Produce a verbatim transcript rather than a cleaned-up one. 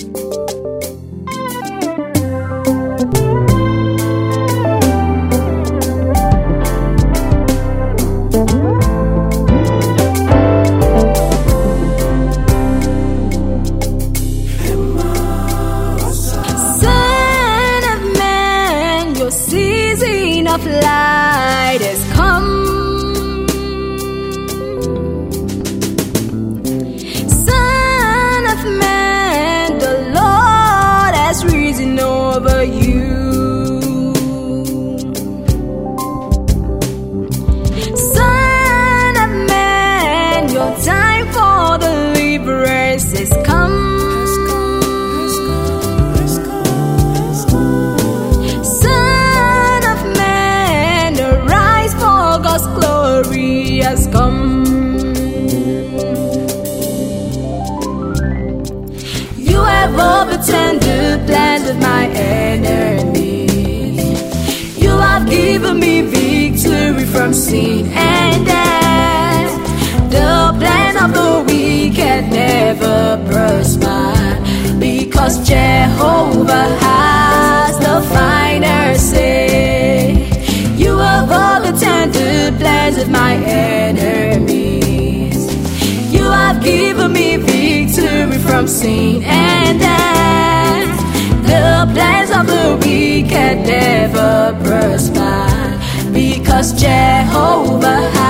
Season of light has come. Son of man, the Lord has risen over you. Son of man, your time for deliverance has come. Glory has come. You have overturned the plans of my enemies. You have given me victory from sin and death. The plan of the wicked never prosper, because Jehovah has the final say. You have overturned the plans of my enemies. You have given me victory from sin and death. The plans of the wicked never prosper, because Jehovah